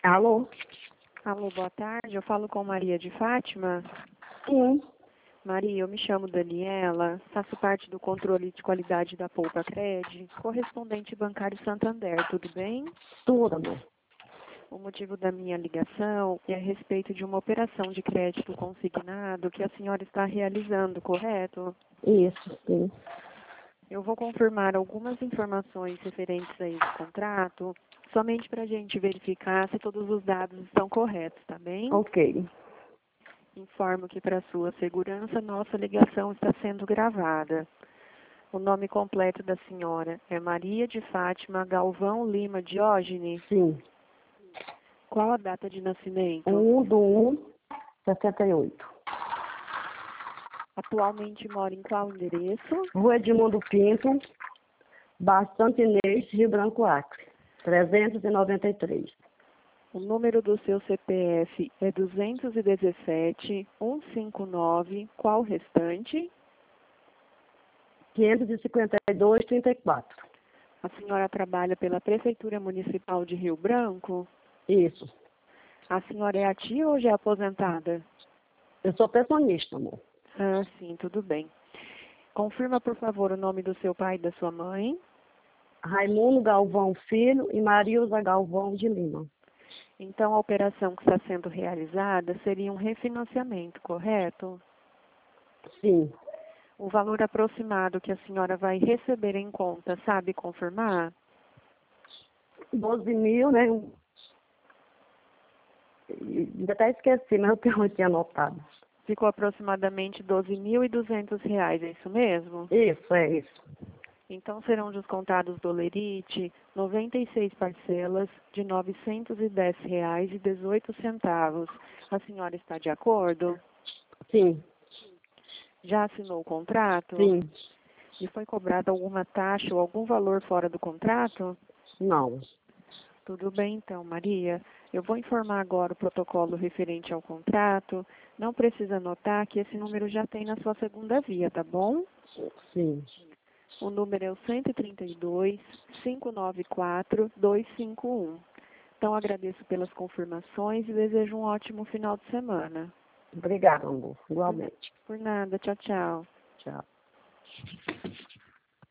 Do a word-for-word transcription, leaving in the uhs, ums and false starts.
Alô? Alô, boa tarde. Eu falo com Maria de Fátima. Sim. Maria, eu me chamo Daniela, faço parte do controle de qualidade da Poupa Cred, correspondente bancário Santander, tudo bem? Tudo, amor. O motivo da minha ligação é a respeito de uma operação de crédito consignado que a senhora está realizando, correto? Isso, sim. Eu vou confirmar algumas informações referentes a esse contrato, somente para a gente verificar se todos os dados estão corretos, tá bem? Ok. Informo que, para sua segurança, nossa ligação está sendo gravada. O nome completo da senhora é Maria de Fátima Galvão Lima Diógenes. Sim. Qual a data de nascimento? um do um, sessenta e oito. Atualmente mora em qual endereço? Rua Edmundo Pinto, Baixo Santo Inês, Rio Branco, Acre. trezentos e noventa e três. O número do seu C P F é duzentos e dezessete, cento e cinquenta e nove. Qual o restante? quinhentos e cinquenta e dois, trinta e quatro. A senhora trabalha pela Prefeitura Municipal de Rio Branco? Isso. A senhora é ativa ou já é aposentada? Eu sou pensionista, amor. Ah, sim, tudo bem. Confirma, por favor, o nome do seu pai e da sua mãe. Raimundo Galvão Filho e Marilza Galvão de Lima. Então, a operação que está sendo realizada seria um refinanciamento, correto? Sim. O valor aproximado que a senhora vai receber em conta, sabe confirmar? doze mil, né? E até esqueci, mas eu não tinha anotado. Ficou aproximadamente doze mil e duzentos reais, é isso mesmo? Isso, é isso. Então, serão descontados do Lerite noventa e seis parcelas de novecentos e dez reais e dezoito centavos. A senhora está de acordo? Sim. Já assinou o contrato? Sim. E foi cobrada alguma taxa ou algum valor fora do contrato? Não. Tudo bem, então, Maria. Eu vou informar agora o protocolo referente ao contrato. Não precisa anotar que esse número já tem na sua segunda via, tá bom? Sim. O número é o cento e trinta e dois, cinco nove quatro, dois cinco um. Então, agradeço pelas confirmações e desejo um ótimo final de semana. Obrigada, amor. Igualmente. Por nada. Tchau, tchau. Tchau.